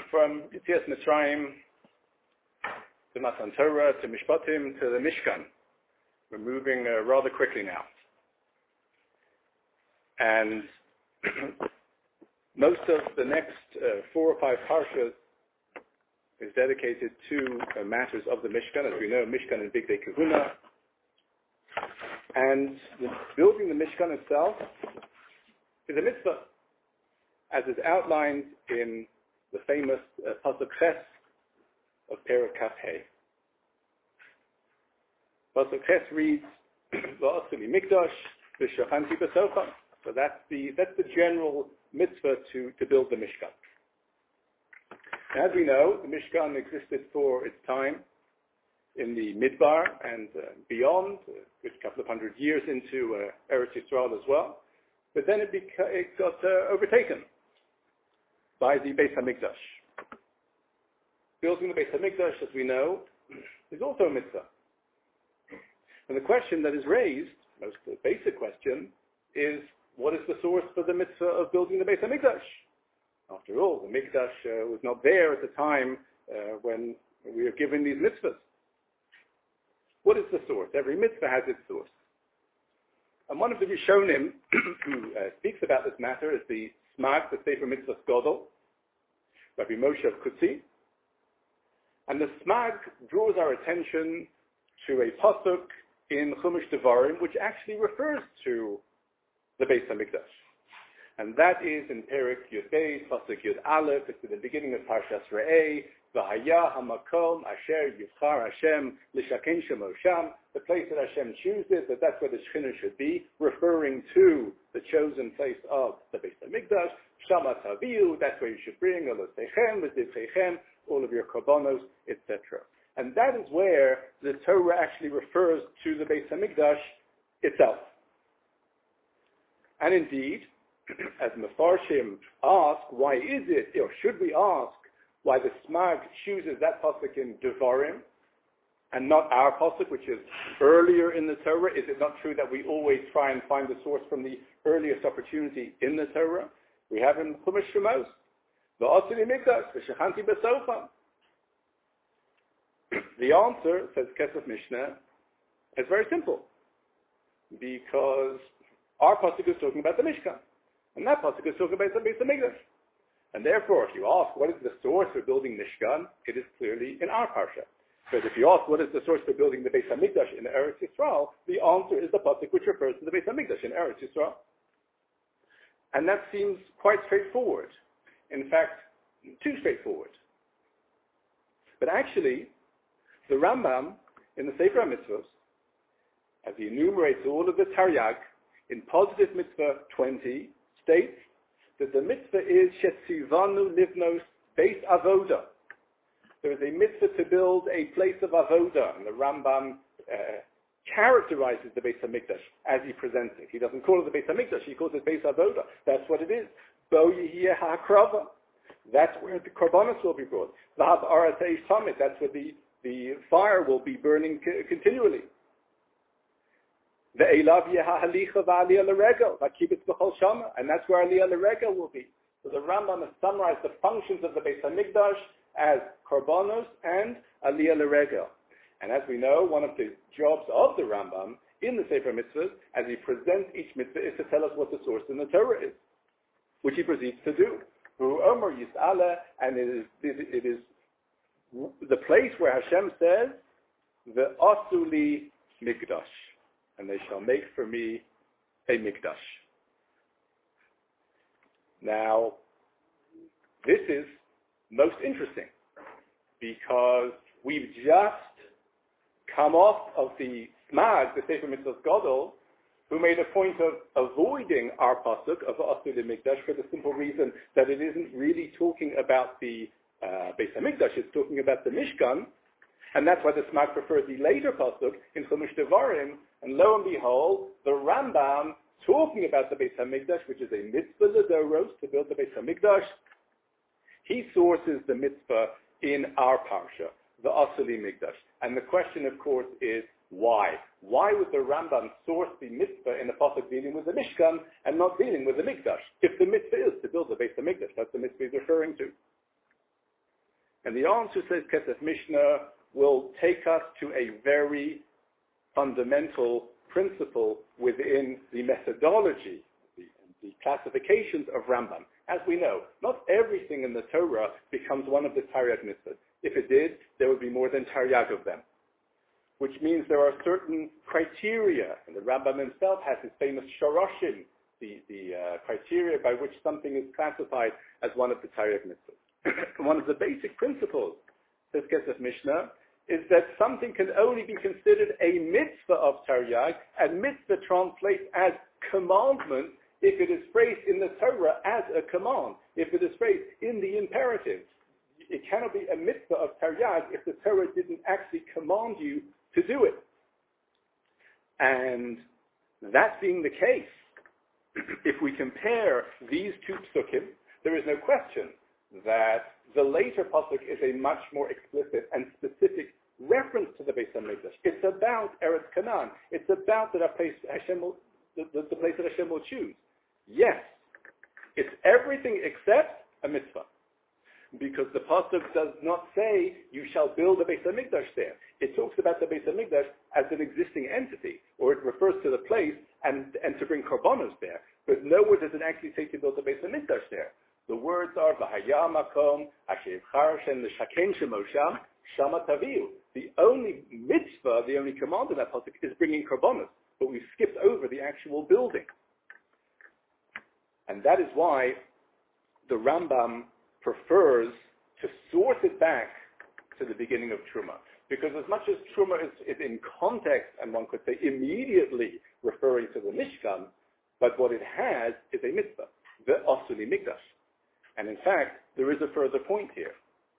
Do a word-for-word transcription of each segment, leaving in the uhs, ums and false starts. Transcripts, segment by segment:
from Yetzias Mitzrayim to Matan Torah to Mishpatim to the Mishkan. We're moving uh, rather quickly now. And most of the next uh, four or five parshas is dedicated to uh, matters of the Mishkan. As we know, Mishkan and Bigdei Kehuna. And the, building the Mishkan itself is a mitzvah, as is outlined in the famous uh, Pasuk Ches of Perek Kaf Hei. Pasuk Ches reads, "Va'asili mikdash v'shachanti b'sofa." So that's the that's the general mitzvah to, to build the Mishkan. As we know, the Mishkan existed for its time in the Midbar and uh, beyond, a good couple of hundred years into uh, Eretz Yisrael as well. But then it, beca- it got uh, overtaken by the Beis HaMikdash. Building the Beis HaMikdash, as we know, is also a mitzvah. And the question that is raised, most basic question, is what is the source for the mitzvah of building the Beis HaMikdash? After all, the Mikdash uh, was not there at the time uh, when we were given these mitzvahs. What is the source? Every mitzvah has its source. And one of the Rishonim who uh, speaks about this matter is the Smag, the Sefer Mitzvah Godel, Rabbi Moshe of Kutzi. And the Smag draws our attention to a pasuk in Chumash Devarim, which actually refers to the Beis HaMikdash. And that is in Perek Yud Beis, pasuk Yud Aleph. It's at the beginning of Parshas Re'eh. V'haya hamakom asher yivchar Hashem l'shaken shemo sham. The place that Hashem chooses, that that's where the Shekhinah should be, referring to the chosen place of the Beis HaMikdash. Shama taviu, that's where you should bring olosechem, v'zivchechem, all of your korbanos, et cetera. And that is where the Torah actually refers to the Beis HaMikdash itself. And indeed, as Mefarshim ask, why is it, or should we ask, why the Smag chooses that pasuk in Devarim and not our pasuk, which is earlier in the Torah? Is it not true that we always try and find the source from the earliest opportunity in the Torah? We have in Chumash Shemos, Va'asili mikdash v'shachanti b'sofa. The answer, says Kesef Mishnah, is very simple, because our pasuk is talking about the Mishkan, and that pasuk is talking about the Beis HaMikdash. And therefore, if you ask what is the source for building Mishkan, it is clearly in our parsha. But if you ask what is the source for building the Beis HaMikdash in Eretz Yisrael, the answer is the pasuk which refers to the Beis HaMikdash in Eretz Yisrael. And that seems quite straightforward. In fact, too straightforward. But actually, the Rambam in the Sefer HaMitzvos, as he enumerates all of the Taryag, in Positive Mitzvah twenty, states that the mitzvah is shetzivanu livnos beis avoda. There is a mitzvah to build a place of avoda, and the Rambam uh, characterizes the Beis HaMikdash as he presents it. He doesn't call it the Beis HaMikdash, he calls it Beis Avoda. That's what it is. Bo yihiyeh ha'akrava. That's where the korbanos will be brought. V'hav aratei samit. That's where the, the fire will be burning c- continually. And that's where Aliyah L'Regel will be. So the Rambam has summarized the functions of the Beis HaMikdash as korbanos and Aliyah L'Regel. And as we know, one of the jobs of the Rambam in the Sefer Mitzvahs, as he presents each mitzvah, is to tell us what the source in the Torah is, which he proceeds to do. Omer Yis'ala, and it is, it is the place where Hashem says, Ve'asu li mikdash, and they shall make for me a mikdash. Now, this is most interesting, because we've just come off of the Smag, the Sefer Mitzvos Gadol, who made a point of avoiding our pasuk of Asu Mikdash for the simple reason that it isn't really talking about the uh, Beis HaMikdash, it's talking about the Mishkan, and that's why the Smag prefers the later pasuk in Chumash Devarim, and lo and behold, the Rambam, talking about the Beis HaMikdash, which is a mitzvah l'doros, to build the Beis HaMikdash, he sources the mitzvah in our parsha, the Asuli Mikdash. And the question, of course, is why? Why would the Rambam source the mitzvah in the pasuk dealing with the Mishkan and not dealing with the Mikdash? If the mitzvah is to build the Beis HaMikdash, that's the mitzvah he's referring to. And the answer, says Kesef Mishnah, will take us to a very fundamental principle within the methodology, the, the classifications of Rambam. As we know, not everything in the Torah becomes one of the Taryag mitzvahs. If it did, there would be more than Taryag of them, which means there are certain criteria, and the Rambam himself has his famous Shoroshim, the, the uh, criteria by which something is classified as one of the Taryag mitzvahs. One of the basic principles, says Kesef Mishnah, is that something can only be considered a mitzvah of Taryag, and mitzvah translates as commandment if it is phrased in the Torah as a command, if it is phrased in the imperative. It cannot be a mitzvah of Taryag if the Torah didn't actually command you to do it. And that being the case, if we compare these two psukim, there is no question that the later pasuk is a much more explicit and specific reference to the Beis HaMikdash. It's about Eretz Canaan. It's about that place Hashem will, the, the, the place that Hashem will choose. Yes, it's everything except a mitzvah, because the pasuk does not say you shall build a Beis HaMikdash there. It talks about the Beis HaMikdash as an existing entity, or it refers to the place and, and to bring korbanos there. But nowhere does it actually say to build a Beis HaMikdash there. The words are V'haya makom asher yibchar Hashem l'shaken shemo sham shama taviu. The only mitzvah, the only command in that pasuk is bringing korbanos, but we've skipped over the actual building. And that is why the Rambam prefers to source it back to the beginning of Truma. Because as much as Truma is, is in context, and one could say immediately referring to the Mishkan, but what it has is a mitzvah, the Asuli Mikdash. And in fact, there is a further point here.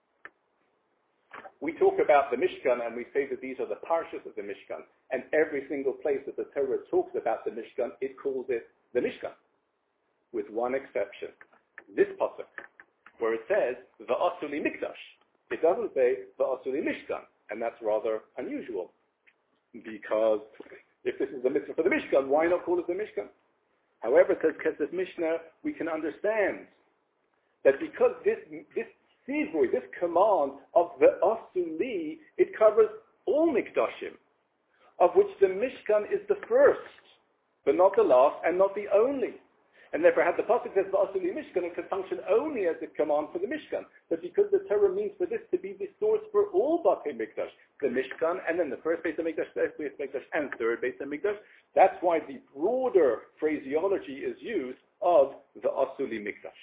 We talk about the Mishkan and we say that these are the parshas of the Mishkan. And every single place that the Torah talks about the Mishkan, it calls it the Mishkan. With one exception. This pasuk, where it says, V'asuli Mikdash. It doesn't say, V'asuli Mishkan. And that's rather unusual. Because if this is the mitzvah for the Mishkan, why not call it the Mishkan? However, says Kesef Mishnah, we can understand that because this this tzivui, this command of the Asuli, it covers all Mikdashim, of which the Mishkan is the first, but not the last, and not the only. And therefore, had the pasuk says the Asuli Mishkan, it could function only as a command for the Mishkan. But because the Torah means for this to be the source for all Batei Mikdash, the Mishkan, and then the first Beis HaMikdash, second Beis HaMikdash, and third Beis HaMikdash, that's why the broader phraseology is used of the Asuli Mikdash.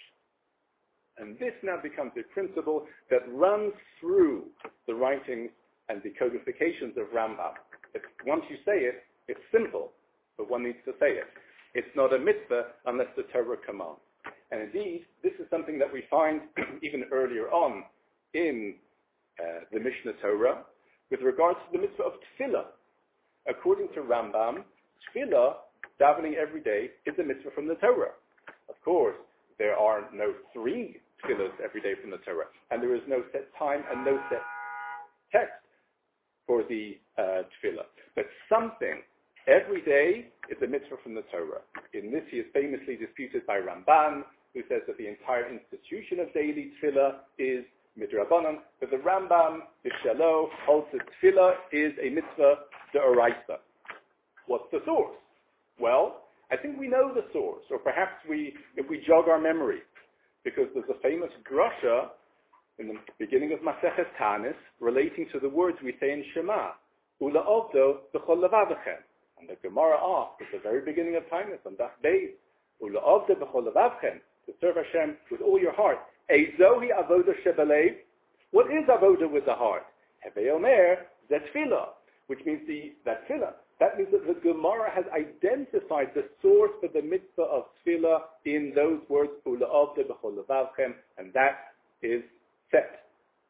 And this now becomes a principle that runs through the writings and the codifications of Rambam. If, once you say it, it's simple, but one needs to say it. It's not a mitzvah unless the Torah commands. And indeed, this is something that we find even earlier on in uh, the Mishnah Torah with regards to the mitzvah of tefillah. According to Rambam, tefillah, davening every day, is a mitzvah from the Torah. Of course, there are no three tefillahs every day from the Torah, and there is no set time and no set text for the uh, tefillah. But something every day is a mitzvah from the Torah. In this, he is famously disputed by Ramban, who says that the entire institution of daily tefillah is midrabanan, but the Rambam, Bishalo, holds that tefillah is a mitzvah d'oraisa. What's the source? Well, I think we know the source, or perhaps we, if we jog our memory, because there's a famous drasha in the beginning of Masechet Tanis relating to the words we say in Shema, Ula Ovdo b'chol levavchem. And the Gemara asks at the very beginning of Tanis on Daf Beis, Ula Ovdo b'chol levavchem, to serve Hashem with all your heart. Eizohi avoda shebelev. What is avoda with the heart? Hevei omer zeh tefillah, which means the that tefillah. That means that the Gemara has identified the source for the mitzvah of tefillah in those words, Ula Ovda b'chol levavchem, and that is set.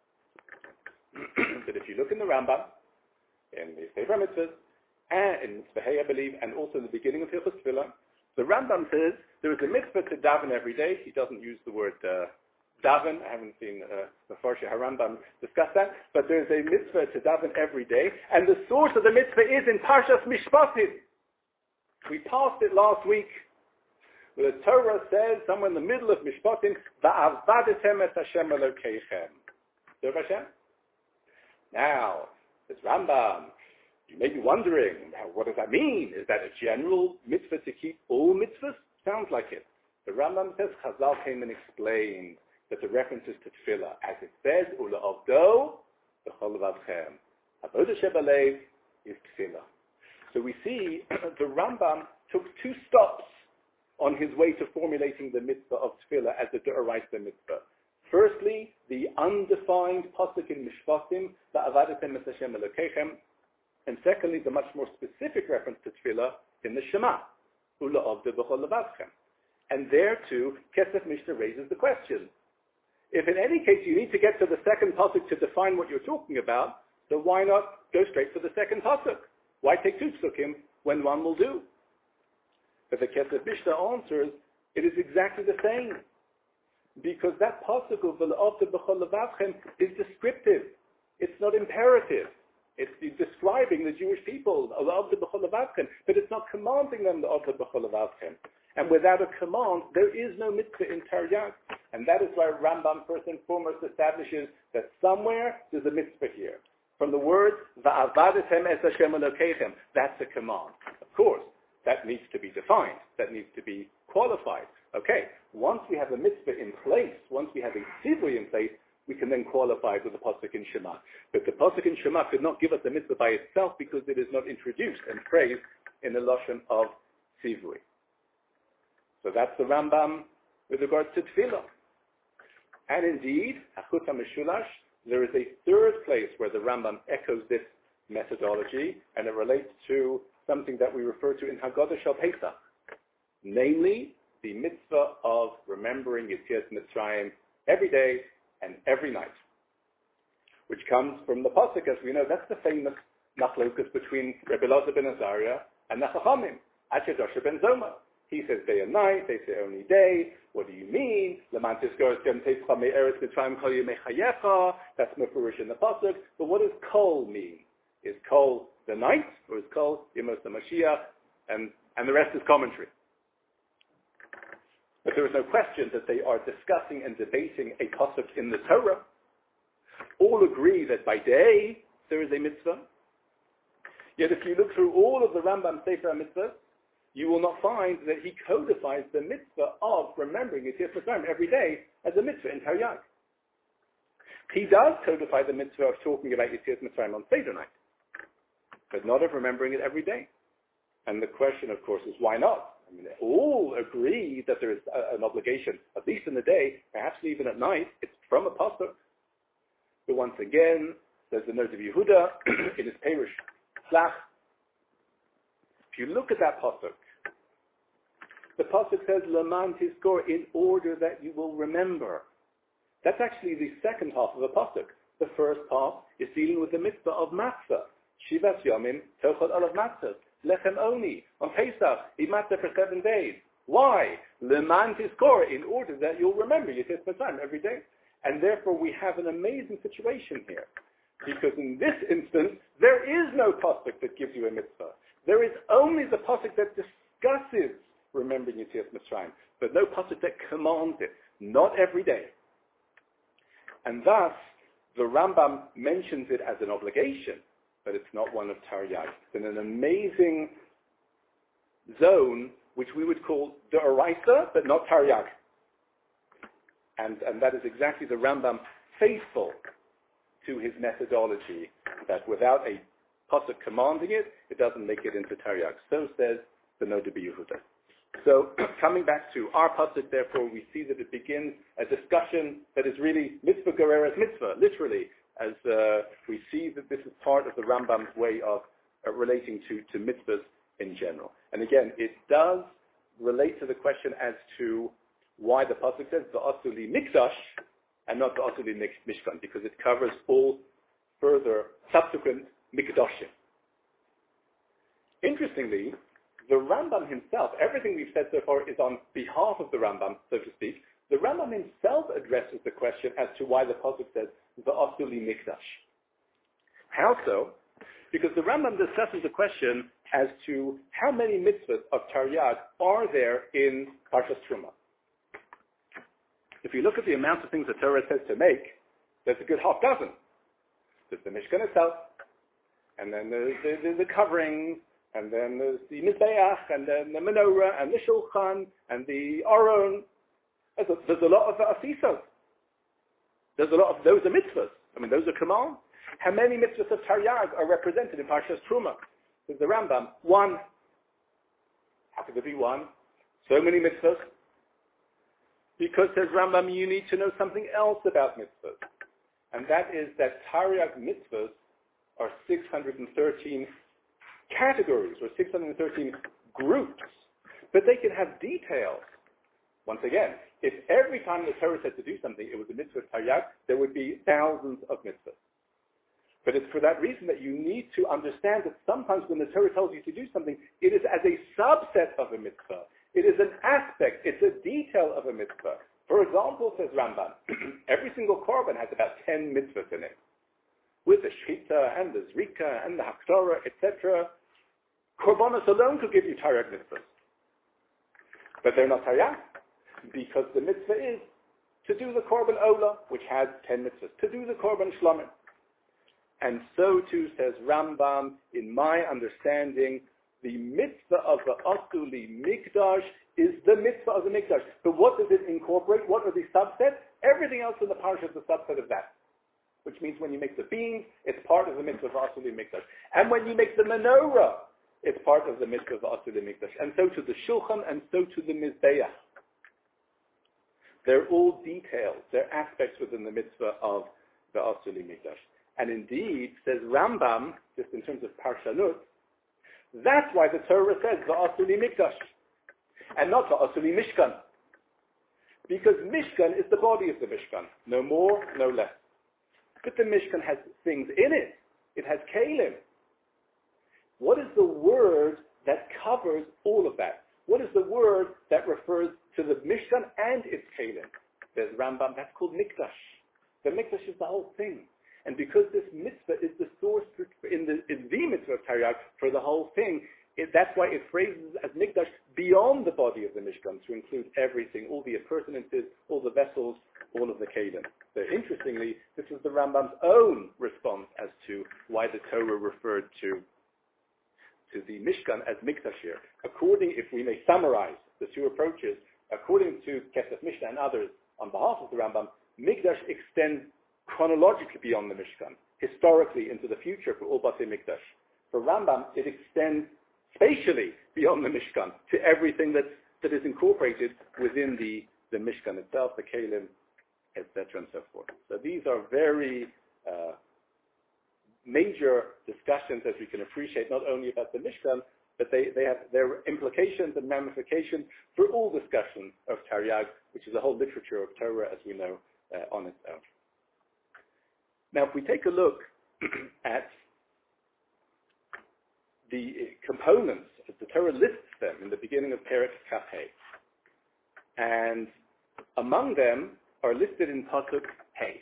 But if you look in the Rambam, in the Sefer Mitzvahs, and in Mitzvah I believe, and also in the beginning of Hilchos Tefillah, the Rambam says there is a mitzvah to daven every day. He doesn't use the word uh, daven. I haven't seen uh, the Farshi HaRambam discuss that, but there is a mitzvah to daven every day, and the source of the mitzvah is in Parshas Mishpatim. We passed it last week. The Torah says, somewhere in the middle of Mishpatim, Va'avadtem et Hashem Elokeichem. Serve Hashem. Now, this Rambam, you may be wondering, now, what does that mean? Is that a general mitzvah to keep all mitzvahs? Sounds like it. The Rambam says, Chazal came and explained that the references to tefillah, as it says, Ula Avdo, B'chol Levavchem. Avodah Shebalev is tefillah. So we see the Rambam took two stops on his way to formulating the mitzvah of tefillah as a d'oraisa mitzvah. Firstly, the undefined pasuk in Mishpatim, Va'avadetem es Hashem Elokechem, and secondly, the much more specific reference to tefillah in the Shema, Ula Avdo B'chol Levavchem. And there too, Kesef Mishnah raises the question. If in any case you need to get to the second pasuk to define what you're talking about, so why not go straight for the second pasuk? Why take two psukim when one will do? But the Kesef Mishnah answers, it is exactly the same. Because that pasuk of V'la'avta b'chol levavchem is descriptive. It's not imperative. It's describing the Jewish people, V'la'avta b'chol levavchem, but it's not commanding them to V'la'avta b'chol levavchem. And without a command, there is no mitzvah in Taryag. And that is why Rambam first and foremost establishes that somewhere there's a mitzvah here. From the words, Va'avadetem es Hashem Elokechem, that's a command. Of course, that needs to be defined. That needs to be qualified. Okay, once we have a mitzvah in place, once we have a tzivui in place, we can then qualify it with the pasuk in Shema. But the pasuk in Shema could not give us a mitzvah by itself because it is not introduced and praised in the lashon of tzivui. So that's the Rambam with regards to tefillah. And indeed, Achut HaMeshulash, there is a third place where the Rambam echoes this methodology, and it relates to something that we refer to in Haggadah Shel Pesach, namely the mitzvah of remembering Yetzias Mitzrayim every day and every night, which comes from the pasuk, as we know. That's the famous machlokus between Rebbe Elazar ben Azariah and the Chachamim, Asher Dosher ben Zoma. He says day and night, they say only day. What do you mean? That's mefurish in the pasuk. But what does kol mean? Is kol the night, or is kol Yemos HaMashiach, and, and the rest is commentary? But there is no question that they are discussing and debating a pasuk in the Torah. All agree that by day there is a mitzvah. Yet if you look through all of the Rambam Sefer HaMitzvah, you will not find that he codifies the mitzvah of remembering Yetzias Mitzrayim every day as a mitzvah in Taryag. He does codify the mitzvah of talking about Yetzias Mitzrayim on Seder night, but not of remembering it every day. And the question, of course, is why not? I mean, they all agree that there is a, an obligation, at least in the day, perhaps even at night. It's from a pasuk. But once again, there's the note of Yehuda in his Perush Slach. If you look at that pasuk, the pasuk says, Leman Tizkor, in order that you will remember. That's actually the second half of the pasuk. The first half is dealing with the mitzvah of matzah. Shivas Yomim, Tochot Olav Matzah. Lechem Oni. On Pesach, eat matzah for seven days. Why? Leman Tizkor, in order that you'll remember Yetzias Mitzrayim every day. And therefore we have an amazing situation here. Because in this instance, there is no pasuk that gives you a mitzvah. There is only the pasuk that discusses remembering Yetzias Mitzrayim, but no pasuk that commands it, not every day. And thus, the Rambam mentions it as an obligation, but it's not one of Taryag. It's in an amazing zone, which we would call D'oraisa, but not Taryag. And, and that is exactly the Rambam faithful to his methodology, that without a pasuk commanding it, it doesn't make it into Taryag. So says the Noda B'Yehuda. So coming back to our pasuk, therefore, we see that it begins a discussion that is really mitzvah gereres mitzvah, literally, as uh, we see that this is part of the Rambam's way of uh, relating to, to mitzvahs in general. And again, it does relate to the question as to why the pasuk says v'asu li mikdash and not v'asu li mishkan, because it covers all further subsequent mikdashim. Interestingly, the Rambam himself, everything we've said so far is on behalf of the Rambam, so to speak. The Rambam himself addresses the question as to why the pasuk says v'asu li mikdash. How so? Because the Rambam discusses the question as to how many mitzvahs of Taryag are there in Parshas Truma. If you look at the amount of things the Torah says to make, There's a good half dozen. There's the Mishkan itself, and then there's the, the, the covering, and then there's the Mizbeach, and then the Menorah, and the Shulchan, and the Aron. There's a, there's a lot of Asisos. There's a lot of, those are mitzvahs. I mean, those are commands. How many mitzvahs of Taryag are represented in Parshas Truma? There's the Rambam. One. How could there be one? So many mitzvahs. Because, says Rambam, you need to know something else about mitzvahs. And that is that Taryag mitzvahs are six hundred thirteen categories, or six hundred thirteen groups. But they can have details. Once again, if every time the Torah said to do something, it was a mitzvah of Taryag, there would be thousands of mitzvahs. But it's for that reason that you need to understand that sometimes when the Torah tells you to do something, it is as a subset of a mitzvah. It is an aspect, it's a detail of a mitzvah. For example, says Rambam, every single korban has about ten mitzvahs in it. With the shchita and the zrika and the haktorah, et cetera. Korbanos alone could give you Taryag mitzvahs. But they're not Taryag, because the mitzvah is to do the korban ola, which has ten mitzvahs, to do the korban shlomim. And so too, says Rambam, in my understanding, the mitzvah of the Asuli Mikdash is the mitzvah of the Mikdash. But what does it incorporate? What are the subsets? Everything else in the parsha is a subset of that. Which means when you make the beams, it's part of the mitzvah of Asuli Mikdash. And when you make the menorah, it's part of the mitzvah of Asuli Mikdash. And so to the Shulchan, and so to the Mizbeach. They're all details. They're aspects within the mitzvah of the Asuli Mikdash. And indeed, says Rambam, just in terms of Parshanut, that's why the Torah says Va'asuli Mikdash, and not Va'asuli Mishkan. Because Mishkan is the body of the Mishkan, no more, no less. But the Mishkan has things in it. It has Kalim. What is the word that covers all of that? What is the word that refers to the Mishkan and its Kalim? There's Rambam, that's called Mikdash. The Mikdash is the whole thing. And because this mitzvah is the source in the, in the mitzvah of Taryag for the whole thing, it, that's why it phrases as Mikdash beyond the body of the Mishkan, to include everything, all the appurtenances, all the vessels, all of the Kalim. So interestingly, this is the Rambam's own response as to why the Torah referred to, to the Mishkan as Mikdash here. According, if we may summarize the two approaches, according to Kesef Mishnah and others, on behalf of the Rambam, Mikdash extends chronologically beyond the Mishkan, historically into the future for all Batei Mikdash. For Rambam, it extends spatially beyond the Mishkan to everything that's, that is incorporated within the, the Mishkan itself, the Kalim, et cetera, and so forth. So these are very uh, major discussions, as we can appreciate, not only about the Mishkan, but they, they have their implications and ramifications for all discussions of Taryag, which is a whole literature of Torah, as we know, uh, on its own. Now, if we take a look at the components, as the Torah lists them in the beginning of Perek Kaf Hey, and among them are listed in Pasuk Hey.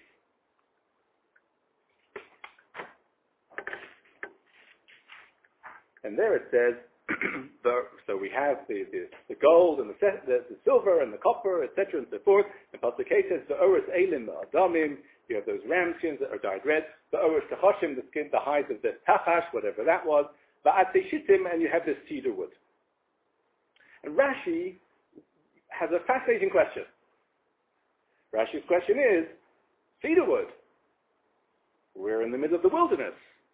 And there it says, the, so we have the, the, the gold and the, the, the silver and the copper, et cetera, and so forth. And Pasuk Hey says, the Oris Elim, the Adamim, you have those ram skins that are dyed red, the Oris Techoshim, the skin, the hides of the Tachash, whatever that was, the Atzei Shittim, and you have this cedar wood. And Rashi has a fascinating question. Rashi's question is, cedar wood, we're in the middle of the wilderness.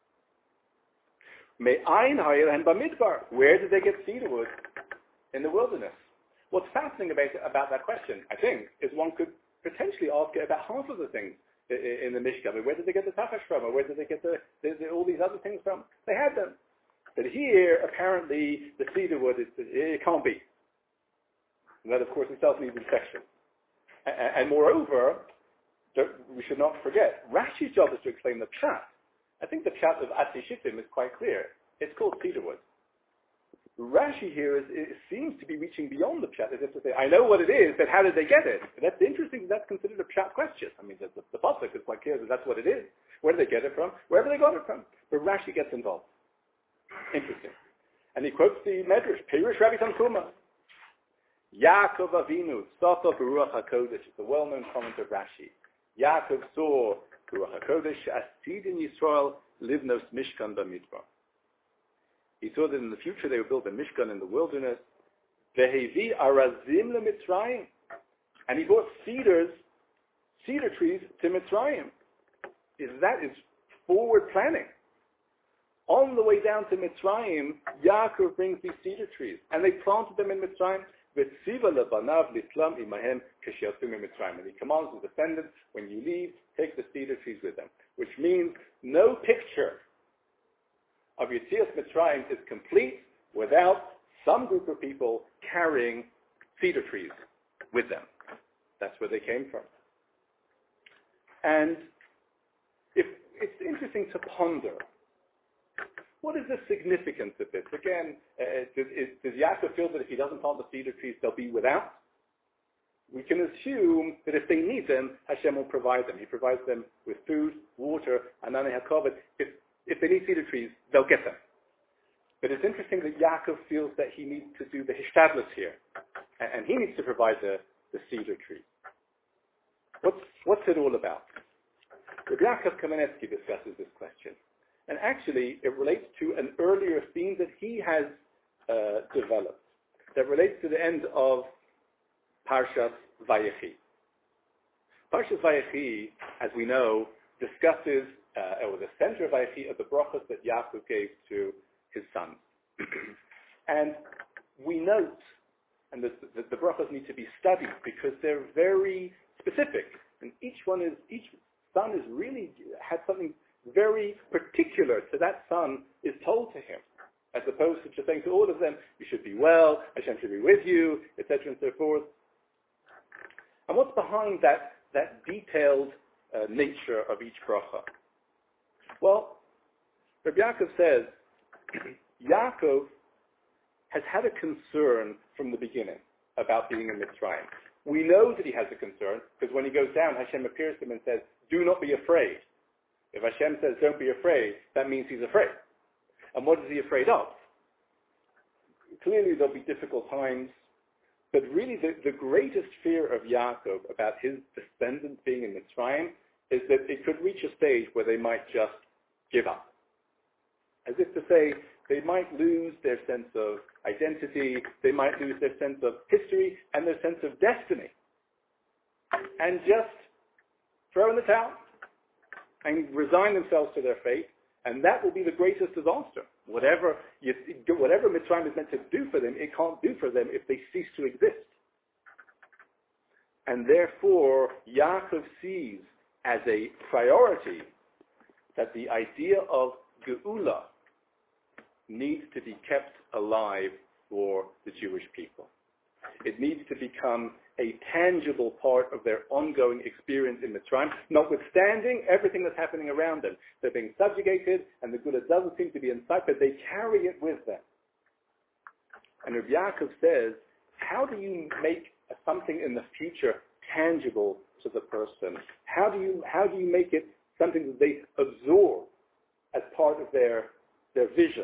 Me'ayin hayel and bamidbar, where did they get cedar wood in the wilderness? What's fascinating about, about that question, I think, is one could potentially ask it about half of the things in the Mishkan. Where did they get the tachash from? Or where did they get the, the, the, all these other things from? They had them. But here, apparently, the cedar wood, is, it can't be. And that, of course, itself needs inspection. And, and moreover, we should not forget, Rashi's job is to explain the pshat. I think the pshat of Atzei Shittim is quite clear. It's called cedar wood. Rashi here is, it seems to be reaching beyond the pshat, as if to say, I know what it is, but how did they get it? That's interesting. That's considered a pshat question. I mean, the, the, the pasuk is quite clear that that's what it is. Where did they get it from? Wherever they got it from. But Rashi gets involved. Interesting. And he quotes the Medrash, Pirush Rabbi Tanchuma. Yaakov Avinu, Soto Baruch HaKodesh. It's a well-known comment of Rashi. Yaakov saw Ruach HaKodesh, Asid in Yisrael, Livnos Mishkan B'Midbar. He saw that in the future they would build a Mishkan in the wilderness. Vehevi Arazim LeMitzrayim. And he brought cedars, cedar trees to Mitzrayim. That is forward planning. On the way down to Mitzrayim, Yaakov brings these cedar trees, and they planted them in Mitzrayim. And he commands his descendants, when you leave, take the cedar trees with them. Which means no picture of Yetzias Mitzrayim is complete without some group of people carrying cedar trees with them. That's where they came from. And if, it's interesting to ponder, what is the significance of this? Again, uh, does, is, does Yaakov feel that if he doesn't plant the cedar trees, they'll be without? We can assume that if they need them, Hashem will provide them. He provides them with food, water, and Ananei HaKavod. If, if they need cedar trees, they'll get them. But it's interesting that Yaakov feels that he needs to do the hishtadlus here, and, and he needs to provide the, the cedar trees. What's, what's it all about? Rabbi Yaakov Kamenetsky discusses this question. And actually, it relates to an earlier theme that he has uh, developed, that relates to the end of Parshas Vayechi. Parshas Vayechi, as we know, discusses, uh, or the center of Vayechi, of the brachos that Yaakov gave to his sons. And we note, and the, the, the brachos need to be studied because they're very specific, and each one is, each son is really, has something very particular to that son is told to him, as opposed to just saying to all of them, you should be well, Hashem should be with you, et cetera and so forth. And what's behind that, that detailed uh, nature of each bracha? Well, Rabbi Yaakov says, Yaakov has had a concern from the beginning about being in Mitzrayim. We know that he has a concern, because when he goes down, Hashem appears to him and says, do not be afraid. If Hashem says, don't be afraid, that means he's afraid. And what is he afraid of? Clearly there'll be difficult times, but really the, the greatest fear of Yaakov about his descendants being in Mitzrayim is that it could reach a stage where they might just give up. As if to say, they might lose their sense of identity, they might lose their sense of history and their sense of destiny, and just throw in the towel and resign themselves to their fate, and that will be the greatest disaster. Whatever you, whatever Mitzrayim is meant to do for them, it can't do for them if they cease to exist. And therefore, Yaakov sees as a priority that the idea of Geula needs to be kept alive for the Jewish people. It needs to become a tangible part of their ongoing experience in Mitzrayim, notwithstanding everything that's happening around them. They're being subjugated, and the Geula doesn't seem to be in sight, but they carry it with them. And Rabbi Yaakov says, how do you make something in the future tangible to the person? How do you, how do you make it something that they absorb as part of their, their vision?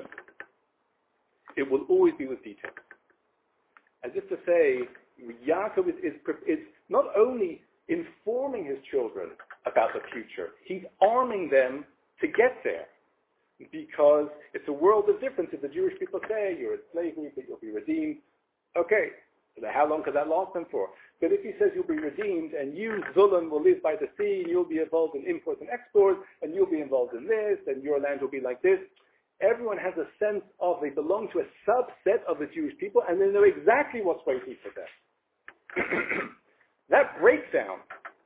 It will always be with detail. As if to say, Yaakov is, is, is not only informing his children about the future, he's arming them to get there. Because it's a world of difference. If the Jewish people say, you're in slavery, but you'll be redeemed, okay, so how long could that last them for? But if he says you'll be redeemed, and you, Zulun, will live by the sea, and you'll be involved in imports and exports, and you'll be involved in this, and your land will be like this, everyone has a sense of they belong to a subset of the Jewish people, and they know exactly what's waiting for them. That breakdown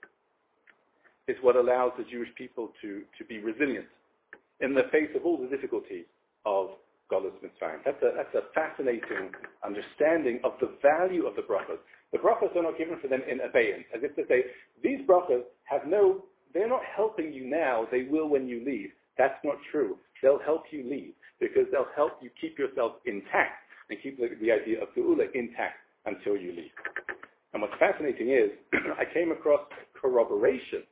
is what allows the Jewish people to, to be resilient in the face of all the difficulties of Golus Mitzrayim. That's a, that's a fascinating understanding of the value of the brachos. The brachos are not given for them in abeyance, as if to say, these brachos have no, they're not helping you now, they will when you leave. That's not true. They'll help you leave, because they'll help you keep yourself intact and keep the, the idea of Geula intact until you leave. And what's fascinating is, I came across corroboration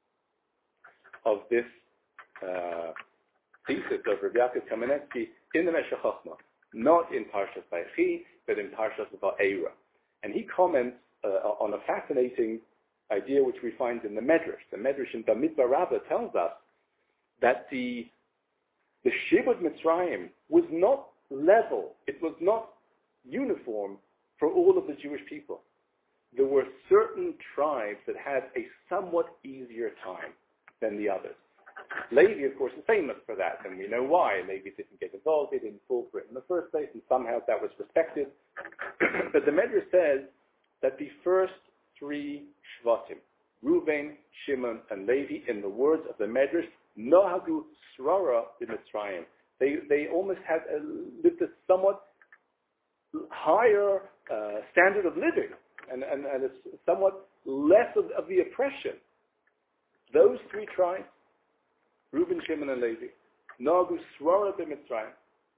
of this uh, thesis of Rabbi Yaakov Kamenetsky in the Meshech Chochmah, not in Parshas Vayechi, but in Parshas Va'era. And he comments uh, on a fascinating idea which we find in the Medrash. The Medrash in Bamidbar Rabbah tells us that the the Shibud Mitzrayim was not level, it was not uniform for all of the Jewish people. There were certain tribes that had a somewhat easier time than the others. Levi, of course, is famous for that, and we know why. Levi didn't get involved, they didn't fall for it in the first place, and somehow that was respected. But the Medrash says that the first three Shvatim, Reuven, Shimon, and Levi, in the words of the Medrash, Nohagu Srara in Mitzrayim. They they almost had a, lived a somewhat higher uh, standard of living, and, and, and a somewhat less of, of the oppression. Those three tribes, Reuben, Shimon, and Levi, Nohagu Srara in Mitzrayim.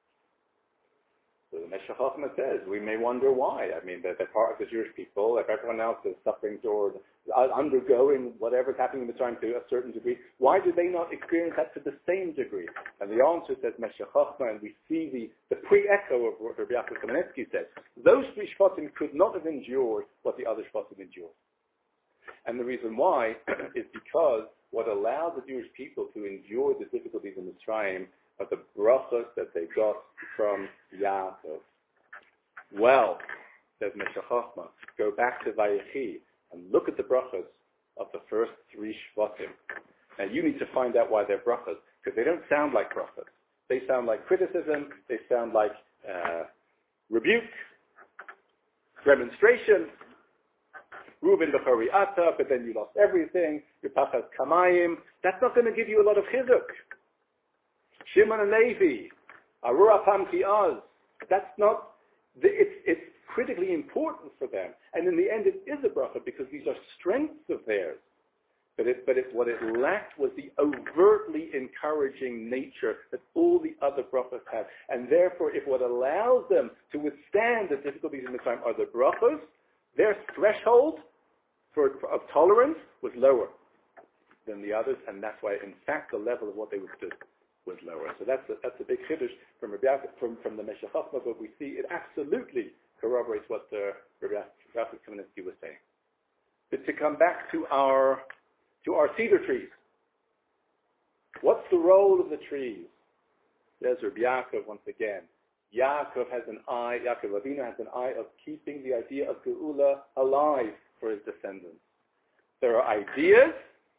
So the Meshech Chochmah says, we may wonder why. I mean, they're, they're part of the Jewish people. If everyone else is suffering or undergoing whatever's happening in Mitzrayim to a certain degree, why do they not experience that to the same degree? And the answer says Meshech Chochmah, and we see the, the pre-echo of what Rabbi Yaakov Kamenetsky said. Those three Shvatim could not have endured what the other Shvatim endured. And the reason why is because what allowed the Jewish people to endure the difficulties in Mitzrayim are the brachos that they got from Yaakov. Well, says Meshech Chochmah, go back to Vayechi and look at the brachos of the first three Shvatim. Now you need to find out why they're brachos, because they don't sound like brachos. They sound like criticism, they sound like uh, rebuke, demonstration. Reuben b'chari ata, but then you lost everything. Your pachas kamayim. That's not going to give you a lot of chizuk. Shimon and Levi, Arura Pam Ki Az. That's not, it's, it's critically important for them. And in the end it is a bracha because these are strengths of theirs. But, it, but it, what it lacked was the overtly encouraging nature that all the other brachos have. And therefore, if what allows them to withstand the difficulties in the time are the brachos, their threshold for, for, of tolerance was lower than the others. And that's why, in fact, the level of what they withstood was lower. So that's a, that's a big chiddush from Rabbi, from from the Meshech Chochmah, but we see it absolutely corroborates what the Rabbi Kamenetsky was saying. But to come back to our to our cedar trees, what's the role of the trees? There's Rabbi Yaakov once again. Yaakov has an eye. Yaakov Avinu has an eye of keeping the idea of Geula alive for his descendants. There are ideas,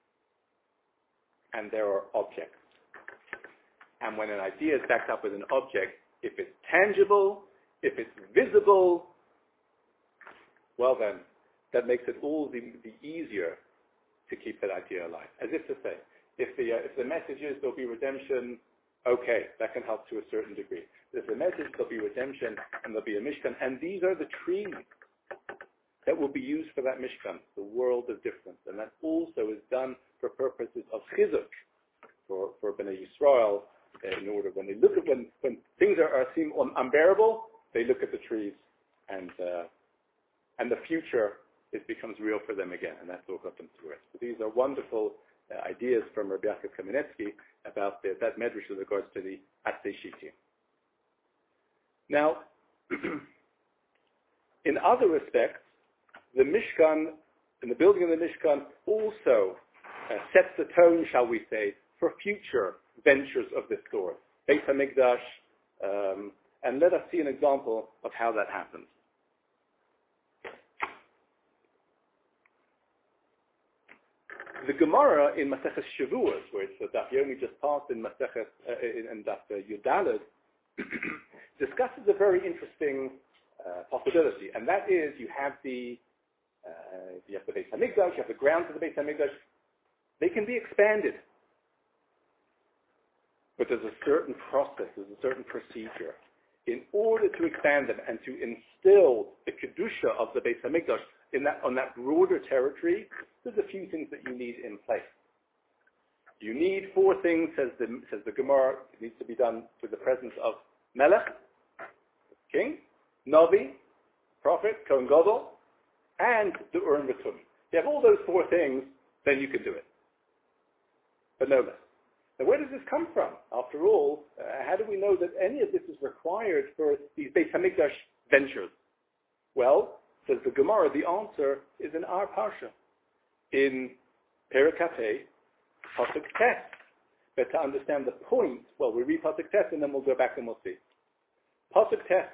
and there are objects. And when an idea is backed up with an object, if it's tangible, if it's visible, well then, that makes it all the, the easier to keep that idea alive. As if to say, if the, uh, if the message is there'll be redemption, okay, that can help to a certain degree. If the message there'll be redemption and there'll be a Mishkan, and these are the trees that will be used for that Mishkan, the world of difference. And that also is done for purposes of chizuk, for, for Bnei Yisrael, in order when they look at when, when things are, are seem unbearable, they look at the trees, and uh, and the future it becomes real for them again, and that's what got them through it. So these are wonderful uh, ideas from Rabbi Yaakov Kamenetsky about the, that medrash with regards to the Atzei Shittim. Now, in other respects, the Mishkan and the building of the Mishkan also uh, sets the tone, shall we say, for future ventures of this sort, Beit HaMikdash, um, and let us see an example of how that happens. The Gemara in Masechet Shavuos, where it's Daf Yomi just passed in Masechet uh, in, in Daf uh, Yudaled, discusses a very interesting uh, possibility, and that is you have the uh, you have the Beit HaMikdash, you have the grounds of the Beit HaMikdash. They can be expanded. But there's a certain process, there's a certain procedure. In order to expand them and to instill the Kedusha of the Beis HaMikdash in that, on that broader territory, there's a few things that you need in place. You need four things, says the, says the Gemara. It needs to be done with the presence of Melech, king, Navi, prophet, Kohen Gadol, and the Urim V'Tumim. If you have all those four things, then you can do it. But no less. Now, where does this come from? After all, uh, how do we know that any of this is required for these Beit HaMikdash ventures? Well, says the Gemara, the answer is in our Parsha. in Perikate, Pasuk Tes. But to understand the point, well, we read Pasuk Tes and then we'll go back and we'll see. Pasuk Tes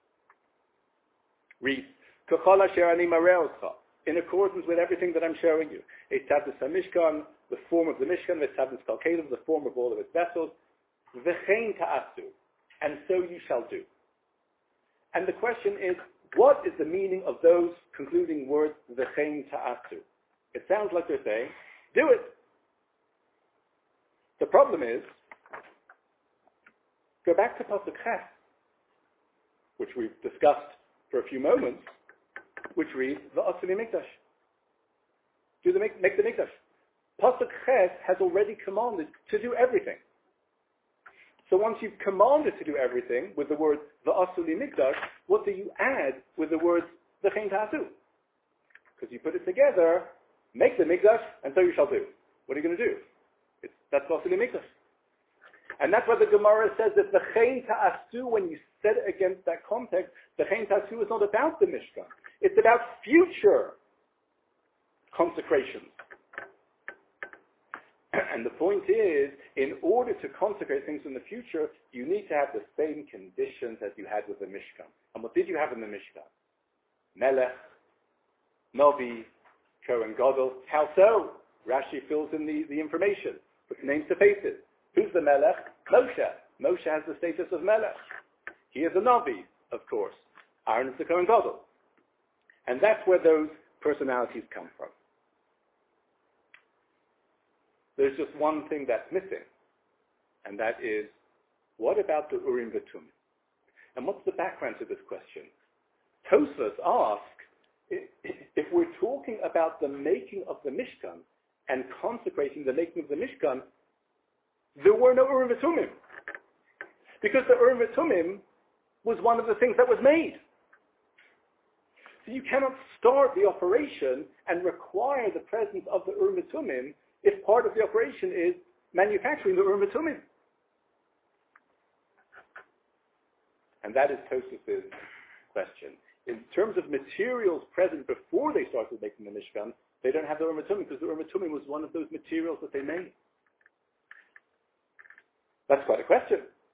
reads, K'chol asher ani mareh otcha, in accordance with everything that I'm showing you. Eitzaddus HaMishkan, the form of the Mishkan, Eitzaddus Kalkelim, the form of all of its vessels, V'chein ta'asu, and so you shall do. And the question is, what is the meaning of those concluding words, V'chein ta'asu? It sounds like they're saying, do it. The problem is, go back to Pasuk Ches, which we've discussed for a few moments, which reads, V'asu li mikdash. Do the make, make the mikdash. Pasuk Ches has already commanded to do everything. So once you've commanded to do everything with the words V'asu li mikdash, what do you add with the words V'chein ta'asu? Because you put it together, make the mikdash, and so you shall do. What are you going to do? It's, that's V'asu li mikdash. And that's why the Gemara says that V'chein ta'asu, when you set it against that context, V'chein ta'asu is not about the Mishkan. It's about future consecrations. And the point is, in order to consecrate things in the future, you need to have the same conditions as you had with the Mishkan. And what did you have in the Mishkan? Melech, Novi, Kohen Gadol. How so? Rashi fills in the, the information, puts names to faces. Who's the Melech? Moshe. Moshe has the status of Melech. He is a Novi, of course. Aaron is the Kohen Gadol. And that's where those personalities come from. There's just one thing that's missing, and that is, what about the Urim V'Tumim? And what's the background to this question? Tosfos ask, if we're talking about the making of the Mishkan and consecrating the making of the Mishkan, there were no Urim V'Tumim. Because the Urim V'Tumim was one of the things that was made. So you cannot start the operation and require the presence of the Urim V'Tumim if part of the operation is manufacturing the Urim V'Tumim. And that is Tosfos' question. In terms of materials present before they started making the Mishkan, they don't have the Urim V'Tumim because the Urim V'Tumim was one of those materials that they made. That's quite a question.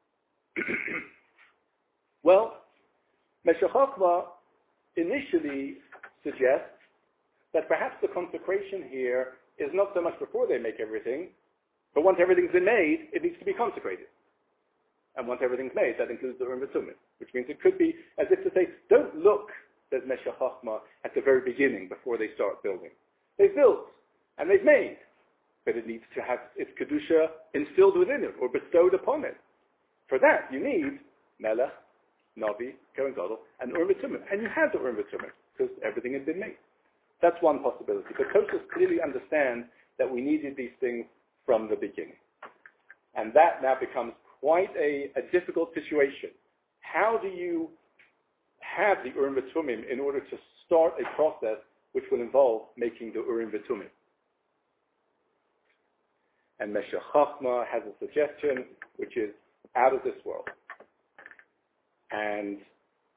Well, Meshech Chochmah initially suggests that perhaps the consecration here is not so much before they make everything, but once everything's been made, it needs to be consecrated. And once everything's made, that includes the Urim V'Tumim, which means it could be as if to say, don't look, says Meshech Chochmah, at the very beginning before they start building. They've built, and they've made, but it needs to have its Kedusha instilled within it, or bestowed upon it. For that, you need Melech, Navi, Kohen Gadol, and Urim V'Tumim. And you have the Urim V'Tumim, because everything has been made. That's one possibility. But Tosfos clearly understand that we needed these things from the beginning. And that now becomes quite a, a difficult situation. How do you have the Urim V'Tumim in order to start a process which will involve making the Urim V'Tumim? And Meshech Chochmah has a suggestion which is out of this world. And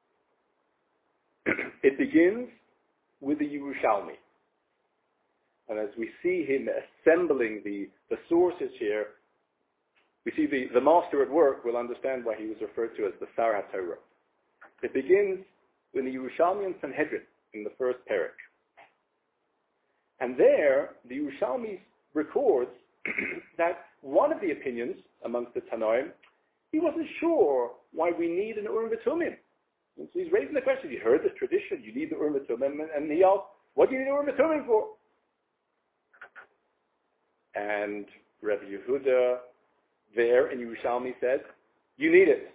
it begins with the Yerushalmi. And as we see him assembling the, the sources here, we see the, the master at work will understand why he was referred to as the Sar HaTorah. It begins with the Yerushalmi and Sanhedrin in the first parak. And there, the Yerushalmi records that one of the opinions amongst the Tanoim, he wasn't sure why we need an Urim V'Tumim. And so he's raising the question, you heard this tradition, you need the Urim V'Tumim, and he asked, what do you need the Urim V'Tumim for? And Rabbi Yehuda there in Yerushalmi said, you need it.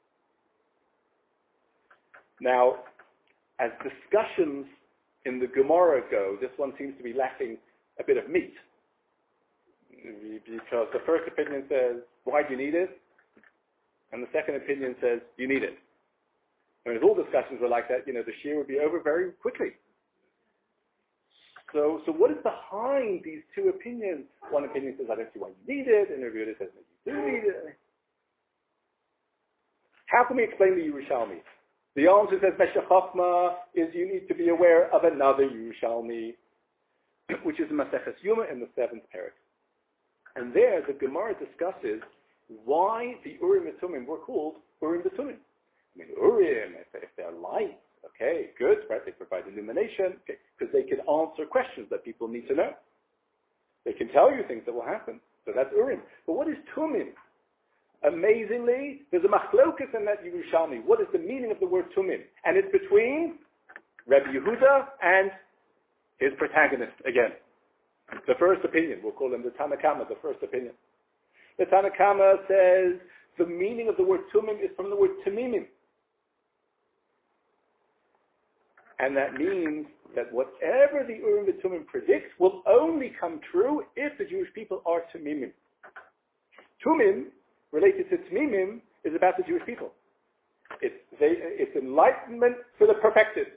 Now, as discussions in the Gemara go, this one seems to be lacking a bit of meat. Because the first opinion says, why do you need it? And the second opinion says, you need it. And if all discussions were like that, you know, the shir would be over very quickly. So, so what is behind these two opinions? One opinion says, I don't see why you need it, and the other says, no, you do need it. How can we explain the Yerushalmi? The answer says, Meshech Chochmah is you need to be aware of another Yerushalmi. which is Maseches Yuma in the seventh parak. And there, the Gemara discusses why the Urim and Tumim were called Urim and Tumim. I mean, Urim, if, if they're light, okay, good, right? They provide illumination, okay, because they can answer questions that people need to know. They can tell you things that will happen. So that's Urim. But what is Tumim? Amazingly, there's a machlokas in that Yerushalmi. What is the meaning of the word Tumim? And it's between Rabbi Yehuda and his protagonist again. The first opinion, we'll call him the Tanna Kama, the first opinion. The Tanna Kama says the meaning of the word Tumim is from the word Tamimim. And that means that whatever the Urim and Tumim predicts will only come true if the Jewish people are Tamimim. Tumim, related to Tamimim, is about the Jewish people. It's, they, it's enlightenment for the perfected.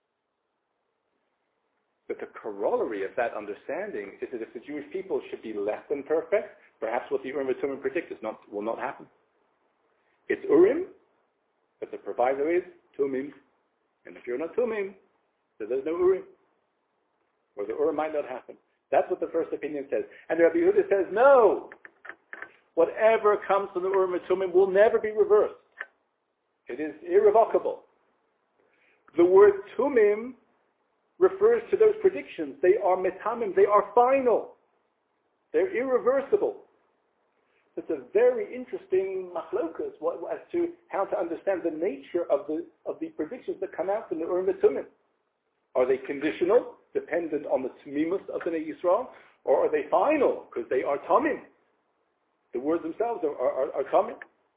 But the corollary of that understanding is that if the Jewish people should be less than perfect, perhaps what the Urim and Tumim predict is not, will not happen. It's Urim, but the proviso is Tumim. And if you're not Tumim, then there's no Urim. Or the Urim might not happen. That's what the first opinion says. And Rabbi Yehuda says, no! Whatever comes from the Urim and Tumim will never be reversed. It is irrevocable. The word Tumim refers to those predictions. They are metamim. They are final. They're irreversible. It's a very interesting machlokas as to how to understand the nature of the of the predictions that come out from the Urim and Tumim. Are they conditional, dependent on the tmimus of the Bnei Yisrael, or are they final because they are tamim? The words themselves are are, are, are tamim.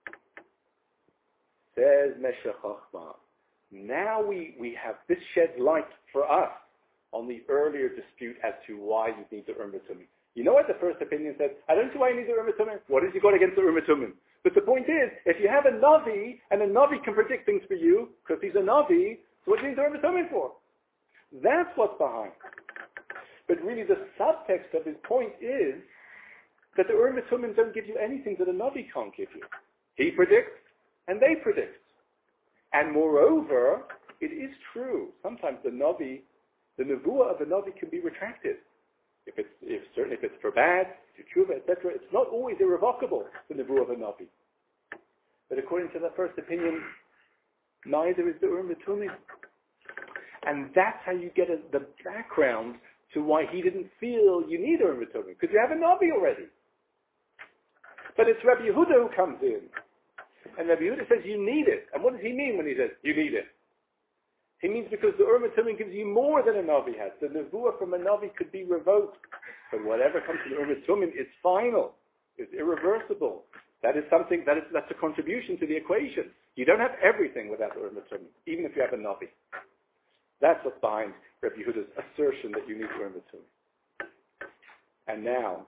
Says Meshech Chochmah. Now we, we have this sheds light for us on the earlier dispute as to why you need the Urim and Tumim. You know what the first opinion says? I don't see why you need the Urim and Tumim. What has he got against the Urim and Tumim? But the point is, if you have a Navi, and a Navi can predict things for you, because he's a Navi, so what do you need the Urim and Tumim for? That's what's behind. But really the subtext of his point is that the Urim and Tumim don't give you anything that a Navi can't give you. He predicts, and they predict. And moreover, it is true. Sometimes the Navi, the Nevuah of the Navi can be retracted. If it's, if certainly if it's for bad, to tshuva, et cetera, it's not always irrevocable, the Nevuah of a Navi. But according to the first opinion, neither is the Urim and Tumim. And that's how you get a, the background to why he didn't feel you need Urim and Tumim, because you have a Navi already. But it's Rabbi Yehuda who comes in. And Rabbi Yehuda says you need it. And what does he mean when he says you need it? He means because the Urim and Tumim gives you more than a Navi has. The Nevuah from a Navi could be revoked. But whatever comes from the Urim and Tumim is final. It's irreversible. That is something, that is, that's a contribution to the equation. You don't have everything without the Urim and Tumim, even if you have a Navi. That's what's behind Rabbi Yehuda's assertion that you need Urim and Tumim. And now,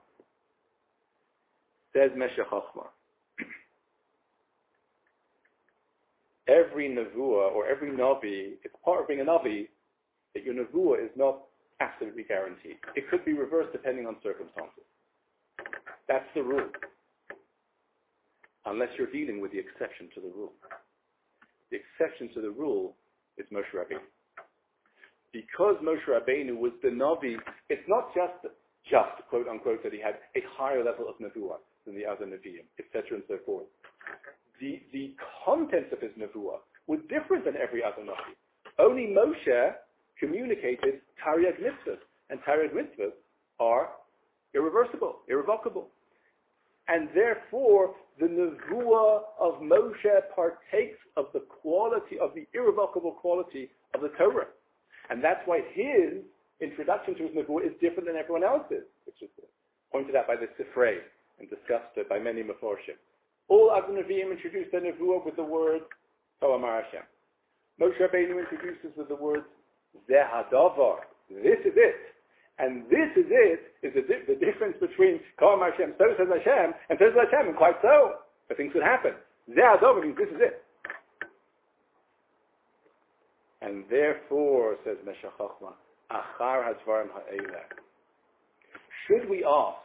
says Meshech Chochmah, every Nevuah or every Navi, it's part of being a Navi that your Nevuah is not absolutely guaranteed. It could be reversed depending on circumstances. That's the rule. Unless you're dealing with the exception to the rule. The exception to the rule is Moshe Rabbeinu. Because Moshe Rabbeinu was the Navi, it's not just, just, quote unquote, that he had a higher level of Nevuah than the other Nevi'im, et cetera and so forth. The, the contents of his Nevuah were different than every other Navi. Only Moshe communicated Taryag Mitzvahs, and Taryag Mitzvahs are irreversible, irrevocable. And therefore, the Nevuah of Moshe partakes of the quality, of the irrevocable quality of the Torah. And that's why his introduction to his Nevuah is different than everyone else's, which is pointed out by the Sifrei and discussed by many Meforshim. All other Nevi'im introduce their Nevuah with the word To'amar Hashem. Moshe Rabbeinu introduces with the word Zeh Hadavar. This is it. And this is it, is the, di- the difference between To'amar Hashem, so says Hashem, and so says Hashem, and quite so. But things could happen. Zeh Hadavar means this is it. And therefore, says Meshech Chochmah, Achar Hadvarim Ha'eleh. Should we ask,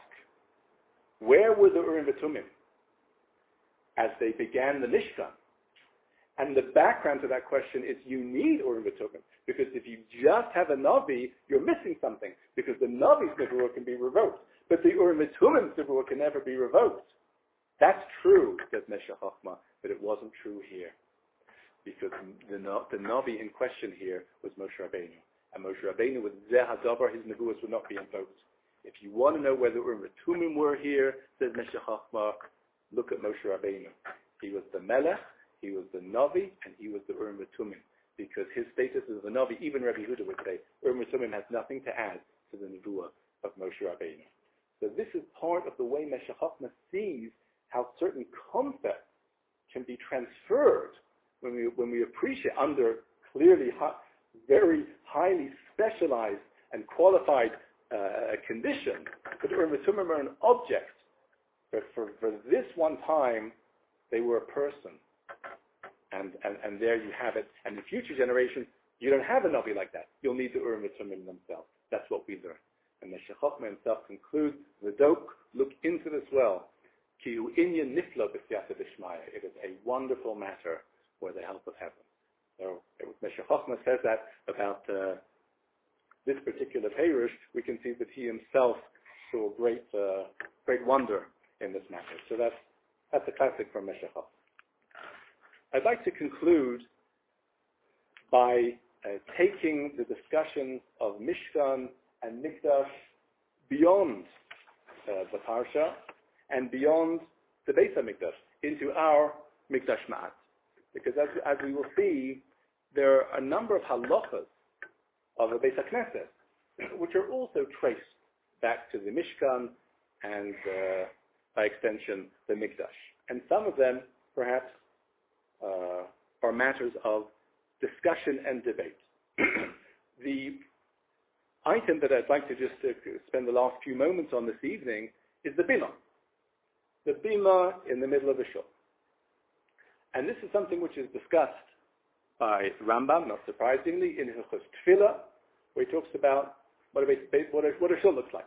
where were the Urim V'Tumim as they began the Mishkan? And the background to that question is you need Urim v'Tumim, because if you just have a Navi, you're missing something, because the Navi's Nebuah can be revoked, but the Urim v'Tumim's Nebuah can never be revoked. That's true, says Meshech Chochmah, but it wasn't true here, because the, the Navi in question here was Moshe Rabbeinu, and Moshe Rabbeinu with Zeh HaDavar, his Nebuahs would not be invoked. If you want to know whether Urim v'Tumim were here, says Meshech Chochmah, look at Moshe Rabbeinu. He was the Melech, he was the Navi, and he was the Urim v'Tumim. Because his status as a Navi, even Rabbi Yehuda would say, Urim v'Tumim has nothing to add to the Nebuah of Moshe Rabbeinu. So this is part of the way Meshech Chochmah sees how certain concepts can be transferred when we when we appreciate under clearly high, very highly specialized and qualified uh, conditions. But Urim v'Tumim are an object. But for, for this one time, they were a person. And, and, and there you have it. And in future generations, you don't have a Navi like that. You'll need the Urim v'Tumim themselves. That's what we learn. And Meshech Chochmah himself concludes, V'dok, look into this well. Ki hu inyan niflo b'siyata d'shmaya. It is a wonderful matter for the help of heaven. So Meshech Chochmah says that about uh, this particular Perush. We can see that he himself saw great, uh, great wonder in this matter. So that's that's a classic from Meshech Chochmah. I'd like to conclude by uh, taking the discussions of Mishkan and Mikdash beyond uh, the Parsha and beyond the Beis HaMikdash into our Mikdash Ma'at. Because as, as we will see, there are a number of halachas of the Beis HaKnesset which are also traced back to the Mishkan and uh, by extension the Mikdash. And some of them perhaps uh, are matters of discussion and debate. The item that I'd like to just uh, spend the last few moments on this evening is the bima. The bima in the middle of the shul. And this is something which is discussed by Rambam, not surprisingly, in Hilchos Tefillah, where he talks about what a, what a, what a shul looks like.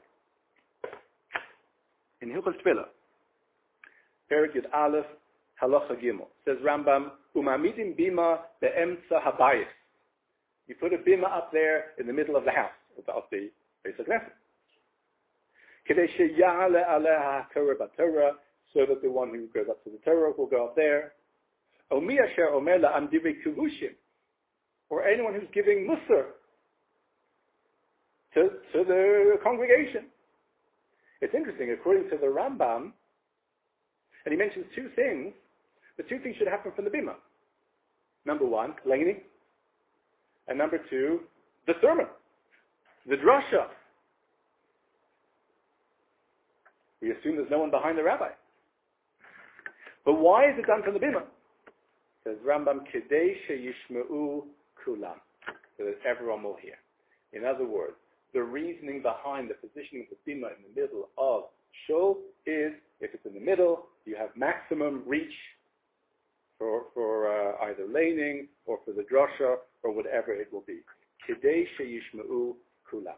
In Hilchos Tefillah, Perek Yud Aleph, Halacha Gimel, says Rambam, Umamidim bima be'emtza habayis. You put a bima up there in the middle of the house, of the Beis HaKnesset. Kedei sheya'ale aleha Torah b'Torah, so that the one who goes up to the Torah will go up there. Omi asher omer la'am divrei kevushim, or anyone who's giving musar to, to the congregation. It's interesting, according to the Rambam, and he mentions two things. The two things should happen from the bima. Number one, laning, and number two, the sermon, the drasha. We assume there's no one behind the rabbi. But why is it done from the bima? Says Rambam, Kedei sheyishmeu kulam, so that everyone will hear. In other words, the reasoning behind the positioning of the bima in the middle of shul is, if it's in the middle, you have maximum reach for, for uh, either laning or for the drasha or whatever it will be. Kedei sheyishmeu kulam.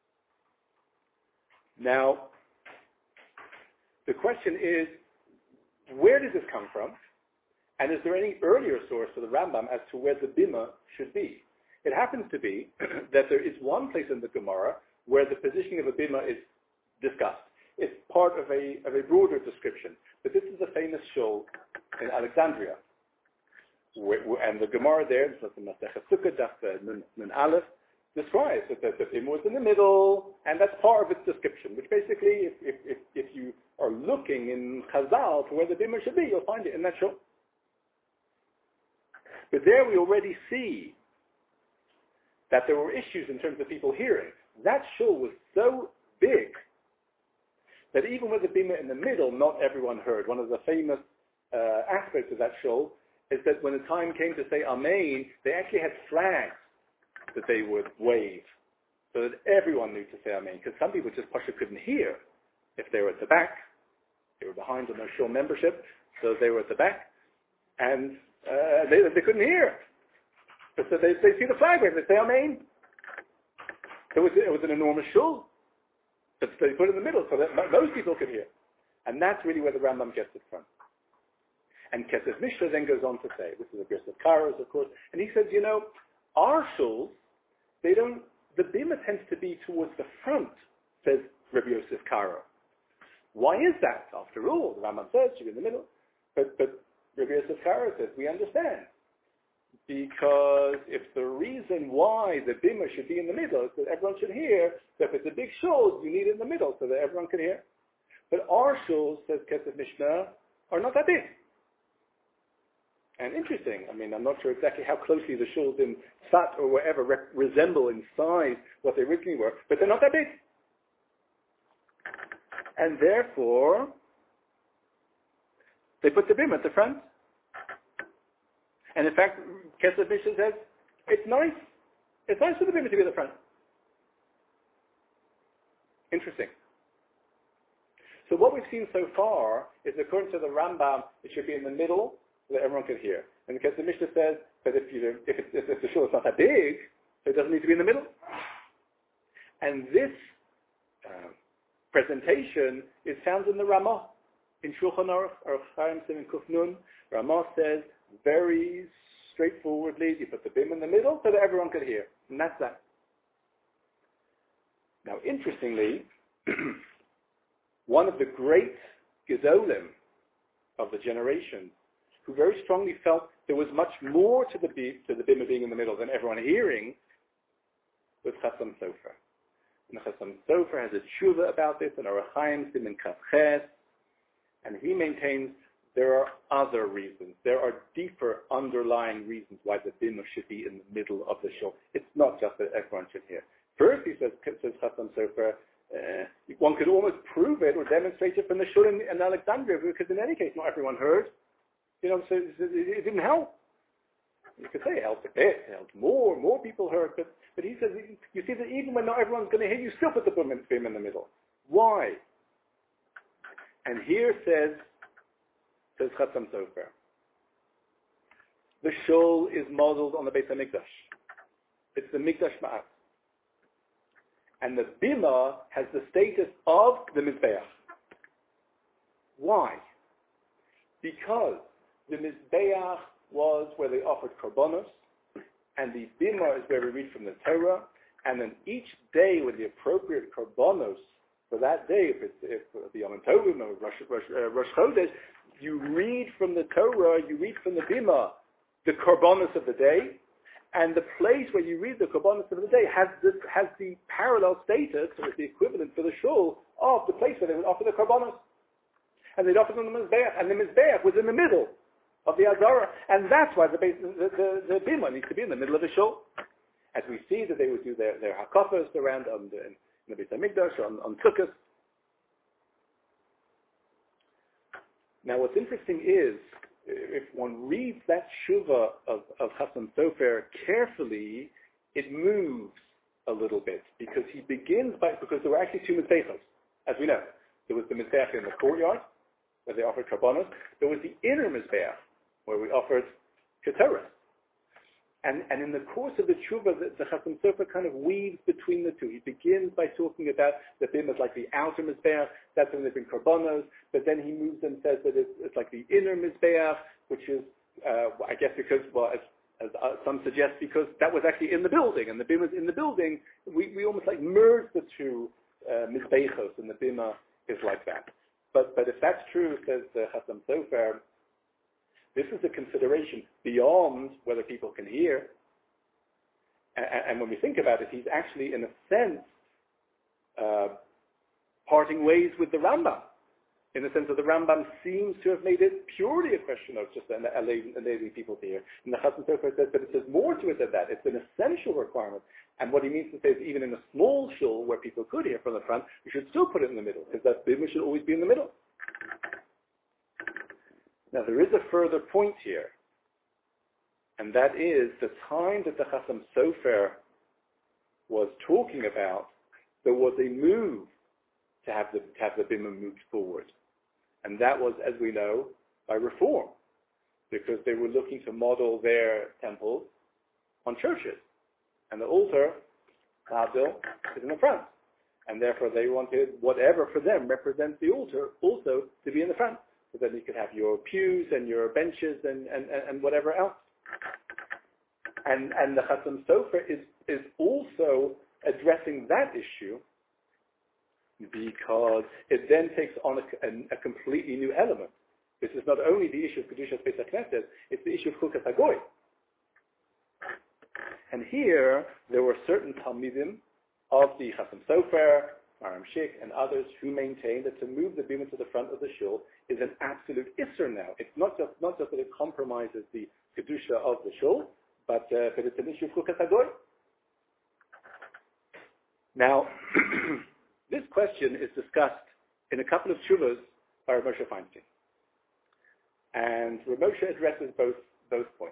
Now, the question is, where does this come from? And is there any earlier source for the Rambam as to where the bima should be? It happens to be that there is one place in the Gemara where the positioning of a bima is discussed. It's part of a, of a broader description. But this is a famous shul in Alexandria. Where, where, and the Gemara there, this is the Masechet Sukkah, Daf Nun Aleph, describes that the, the bima was in the middle, and that's part of its description, which basically, if, if, if, if you are looking in Chazal for where the bima should be, you'll find it in that shul. But there we already see that there were issues in terms of people hearing. That shul was so big that even with the bima in the middle, not everyone heard. One of the famous uh, aspects of that shul is that when the time came to say Amen, they actually had flags that they would wave so that everyone knew to say Amen. Because some people just Pasha couldn't hear if they were at the back. They were behind on their shul membership, so they were at the back. And uh, they, they couldn't hear. So they, they see the flag wave, they say Amen. It was, it was an enormous shul. But they put it in the middle so that most people could hear. And that's really where the Rambam gets it from. And Kesef Mishnah then goes on to say, this is a Bris of Karos, of course, and he says, you know, our shuls, they don't, the bima tends to be towards the front, says Rabbi Yosef Karo. Why is that? After all, the Rambam says, you're in the middle. But, but Rabbi Yosef Karo says, we understand. Because if the reason why the bima should be in the middle is that everyone should hear, so if it's a big shul, you need it in the middle so that everyone can hear. But our shuls, says Kesef Mishnah, are not that big. And interesting, I mean, I'm not sure exactly how closely the shuls in Sat or wherever re- resemble in size what they originally were, but they're not that big. And therefore, they put the bim at the front. And in fact, Kesef Mishnah says, it's nice. It's nice for the bim to be at the front. Interesting. So what we've seen so far is, according to the Rambam, it should be in the middle so that everyone can hear. And because the Mishnah says that if, you, if, it's, if the shul is not that big, so it doesn't need to be in the middle. And this uh, presentation is found in the Ramah, in Shulchan Aruch, Aruch Chaim Siman Kuf Nun. Ramah says very straightforwardly, you put the bim in the middle so that everyone can hear. And that's that. Now, interestingly, one of the great Gedolim of the generation, who very strongly felt there was much more to the to the bima being in the middle than everyone hearing, was Chassam Sofer. And Chassam Sofer has a tshuva about this in Aruch Chaim Siman Kaf Ches, and he maintains there are other reasons. There are deeper underlying reasons why the bima should be in the middle of the shul. It's not just that everyone should hear. First, he says, says Chassam Sofer, Uh, one could almost prove it or demonstrate it from the shul in, in Alexandria, because in any case, not everyone heard. You know, so, so it, it didn't help. You could say it helped a bit, it helped more, more people heard, but, but he says, you see that even when not everyone's going to hear, you still put the bim in, bim in the middle. Why? And here says, says Chassam Sofer, the shul is modeled on the Beit HaMikdash. It's the Mikdash Ma'at. And the bima has the status of the Mizbeach. Why? Because the Mizbeach was where they offered korbanos, and the bima is where we read from the Torah, and then each day with the appropriate korbanos for that day, if it's if the Yom Tovim or Rosh, Rosh, uh, Rosh Chodesh, you read from the Torah, you read from the bima, the korbanos of the day, and the place where you read the korbanos of the day has this, has the parallel status, or the equivalent for the shul, of the place where they would offer the korbanos. And they'd offer them the Mizbeach, and the Mizbeach was in the middle of the Azara, and that's why the, the, the, the bima needs to be in the middle of the shul. As we see that they would do their, their hakafos around on the, in the Beit HaMikdash, on, on Sukkot. Now what's interesting is, if one reads that shuvah of, of Chassam Sofer carefully, it moves a little bit, because he begins by, because there were actually two Mizbeachos, as we know. There was the Mizbeach in the courtyard, where they offered korbanos. There was the inner Mizbeach, where we offered Ketorah. And, and in the course of the tshuva, the, the Chassam Sofer kind of weaves between the two. He begins by talking about the bim as like the outer Mizbeach, that's when they bring korbanos, but then he moves and says that it's, it's like the inner Mizbeach, which is, uh, I guess because, well, as, as uh, some suggest, because that was actually in the building, and the bim was in the building, we, we almost like merge the two uh, Mizbeachos, and the bima is like that. But, but if that's true, says the Chassam Sofer, this is a consideration beyond whether people can hear. And, and when we think about it, he's actually, in a sense, uh, parting ways with the Rambam, in the sense that the Rambam seems to have made it purely a question of just enabling people to hear. And the Chassam Sofer says that it says more to it than that. It's an essential requirement. And what he means to say is, even in a small shul where people could hear from the front, you should still put it in the middle, because that bima should always be in the middle. Now there is a further point here, and that is the time that the Chassam Sofer was talking about, there was a move to have the, to have the bima moved forward. And that was, as we know, by reform, because they were looking to model their temples on churches. And the altar, Havdil, is in the front. And therefore they wanted whatever for them represents the altar also to be in the front. So then you could have your pews and your benches and, and, and whatever else. And, and the Chassam Sofer is, is also addressing that issue because it then takes on a, a, a completely new element. This is not only the issue of Kedushas Beis HaKnesset, it's the issue of Chukas HaGoy. And here, there were certain Talmidim of the Chassam Sofer, Maram Shik, and others who maintained that to move the bima to the front of the shul is an absolute isser now. It's not just not just that it compromises the Kedusha of the shul, but, uh, but it's an issue of Chukas HaGoy. Now, this question is discussed in a couple of tshuvas by Rav Moshe Feinstein. And Rav Moshe addresses both, both points.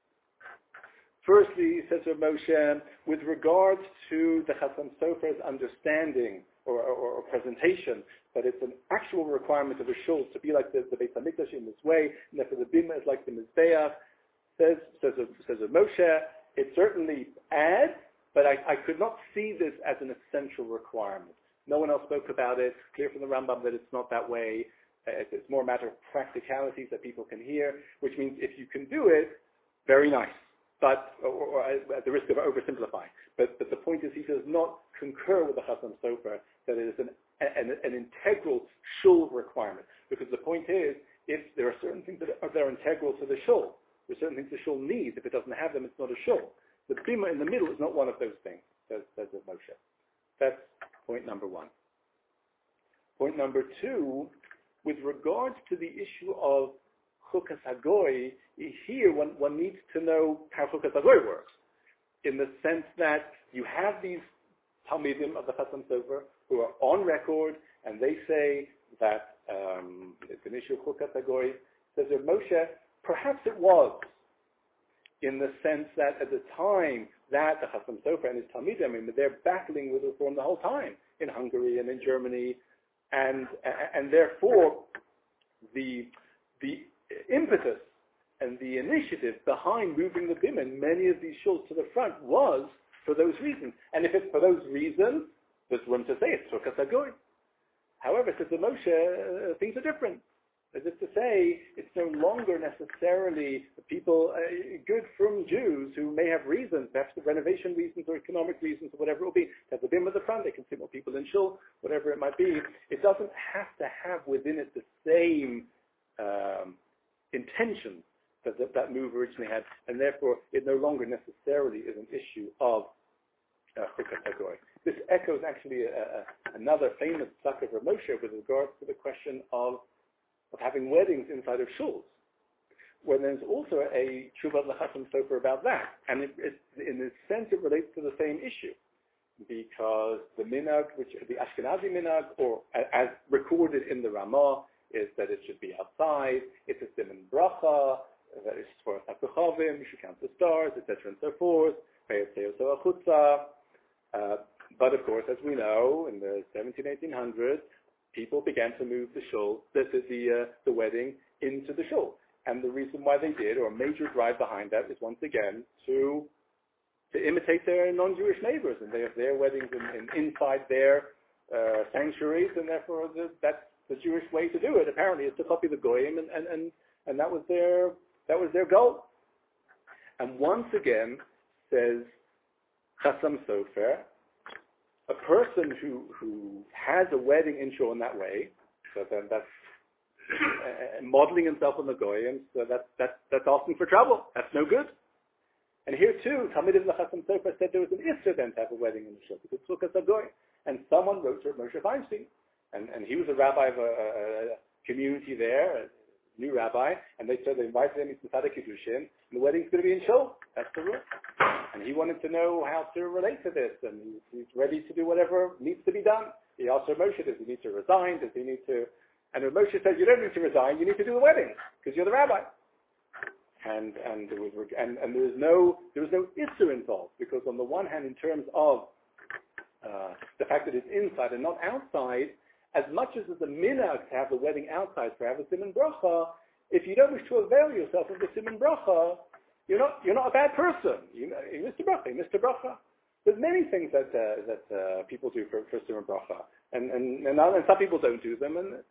Firstly, says Rav Moshe, with regard to the Chassam Sofer's understanding or, or, or presentation, that it's an actual requirement of a shul to be like the, the Beit HaMikdash in this way, and therefore the bima is like the Mizbeach, says, says, says Rav Moshe, it certainly adds, but I, I could not see this as an essential requirement. No one else spoke about it. It's clear from the Rambam that it's not that way. Uh, it's more a matter of practicalities that people can hear, which means if you can do it, very nice. But, or, or at the risk of oversimplifying. But, but the point is, he does not concur with the Chassam Sofer that it is an, an, an integral shul requirement. Because the point is, if there are certain things that are, that are integral to the shul, there are certain things the shul needs. If it doesn't have them, it's not a shul. The bima in the middle is not one of those things, says, says Moshe. That's point number one. Point number two, with regards to the issue of Chukas HaGoy, here one, one needs to know how Chukas HaGoy works, in the sense that you have these Talmidim of the Chassam Sofer who are on record, and they say that um, it's an issue of Chukas HaGoy. Says Rav Moshe, perhaps it was, in the sense that at the time that the Chassam Sofer and his Talmidim, I mean, they're battling with reform the whole time in Hungary and in Germany, and and therefore the the impetus and the initiative behind moving the bima in many of these shuls to the front was for those reasons. And if it's for those reasons, there's room to say it's Chukas HaGoy. However, says the Moshe, uh, things are different. As if to say, it's no longer necessarily people, uh, good from Jews who may have reasons, perhaps the renovation reasons or economic reasons or whatever it will be, to have the bim at the front, they can sit more people in shul, whatever it might be. It doesn't have to have within it the same um, intention that, that that move originally had, and therefore it no longer necessarily is an issue of Chukas HaGoy. This echoes actually a, a, another famous psak of Rav Moshe with regards to the question of of having weddings inside of shuls, when there's also a tshuva l'chassam sofer about that. And it, it, in a sense, it relates to the same issue, because the minhag, which the Ashkenazi minhag, or as recorded in the Ramah, is that it should be outside. It's a siman bracha, that it's for hakochavim, you should count the stars, et cetera, and so forth. Uh, but of course, as we know, in the seventeen, eighteen hundreds, people began to move the shul, the the the, uh, the wedding into the shul, and the reason why they did, or a major drive behind that, is once again to to imitate their non-Jewish neighbors, and they have their weddings in, in inside their uh, sanctuaries, and therefore the, that's the Jewish way to do it. Apparently, is to copy the goyim, and, and, and, and that was their that was their goal. And once again, says Chassam Sofer, a person who, who has a wedding in shul in that way, so then that's uh, modeling himself on the goyim, so that's, that's, that's asking for trouble. That's no good. And here too, Talmid of the Chassam Sofer said there was an issur then to have a wedding in the shul, because it's Chukas HaGoy. And someone wrote to Moshe Feinstein, and, and he was a rabbi of a, a community there, a new rabbi, and they said they invited him to Tzaddik Kiddushin, and the wedding's going to be in shul. That's the rule. And he wanted to know how to relate to this, and he's, he's ready to do whatever needs to be done. He asked Rav Moshe, does he need to resign? Does he need to... And Rav Moshe said, you don't need to resign, you need to do the wedding, because you're the rabbi. And and there was and, and there was no there was no issue involved, because on the one hand, in terms of uh, the fact that it's inside and not outside, as much as it's a minhag to have the wedding outside for have a siman bracha, if you don't wish to avail yourself of the siman bracha, You're not you're not a bad person. You, you Mister Bracha, Mister Bracha. There's many things that uh, that uh, people do for, for Siman Bracha, and and, and and some people don't do them. And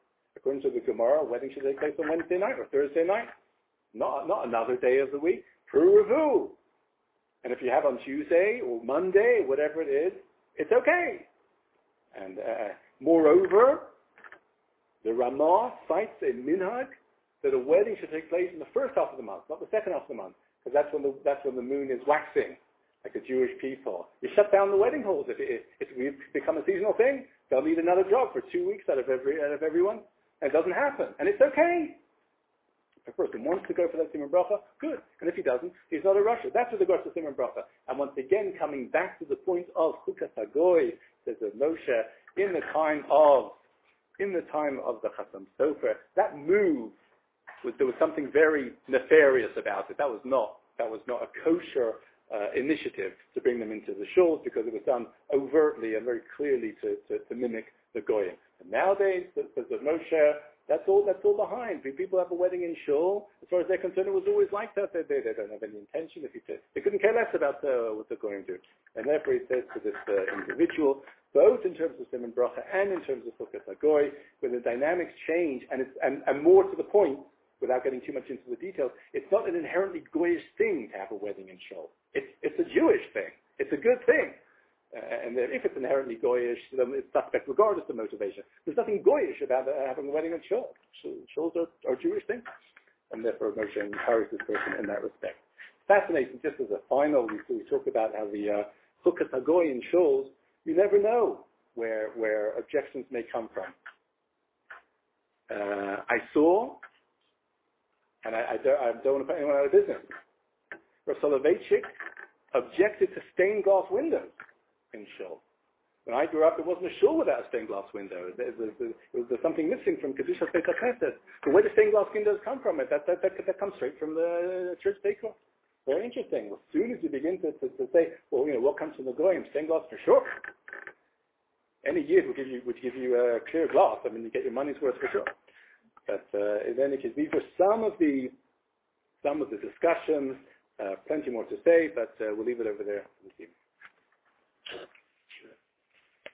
according to the Gemara, a wedding should take place on Wednesday night or Thursday night, not not another day of the week. Pru-revu. And if you have on Tuesday or Monday, whatever it is, it's okay. And uh, moreover, the Ramah cites a minhag that a wedding should take place in the first half of the month, not the second half of the month, because that's when the that's when the moon is waxing, like the Jewish people. You shut down the wedding halls if it if it's become a seasonal thing. They'll need another job for two weeks out of every out of everyone, and it doesn't happen, and it's okay. If a person wants to go for that Simon Bracha, good. And if he doesn't, he's not a Russia. That's what the Gosh of Simon Bracha. And once again, coming back to the point of Chukas Hagoy, says the Moshe, in the time of, in the time of the Chassam Sofer, that move, was, there was something very nefarious about it. That was not, that was not a kosher uh, initiative to bring them into the shuls, because it was done overtly and very clearly to, to, to mimic the Goyim. And nowadays, says the Moshe, That's all. That's all behind. People have a wedding in shul. As far as they're concerned, it was always like that. They, they, they don't have any intention. If you say, they couldn't care less about uh, what they're going to do. And therefore, he says to this uh, individual, both in terms of Simon Bracha and in terms of Chukas Hagoy, where the dynamics change, and it's and, and more to the point, without getting too much into the details, it's not an inherently goyish thing to have a wedding in shul. It's it's a Jewish thing. It's a good thing. Uh, and if it's inherently goyish, then it's suspect regardless of motivation. There's nothing goyish about uh, having a wedding in shul. Shuls are, are Jewish things, and therefore Moshe encourages this person in that respect. Fascinating. Just as a final, we, we talk about how the Chukas Hagoy in shuls, you never know where where objections may come from. Uh, I saw, and I, I, don't, I don't want to put anyone out of business, Rav Soloveitchik objected to stained glass windows in shul. When I grew up, there wasn't a shul without a stained glass window. There was, there was something missing from Kedushas Beit HaKnesset. But where do stained glass windows come from? That, that, that, that comes straight from the church decor. Very interesting. As soon as you begin to, to, to say, well, you know, what comes from the goyim? Stained glass for sure. Any year would give you would give you a clear glass. I mean, you get your money's worth for sure. But uh, in any case, these are some of the some of the discussions. Uh, plenty more to say, but uh, we'll leave it over there this evening.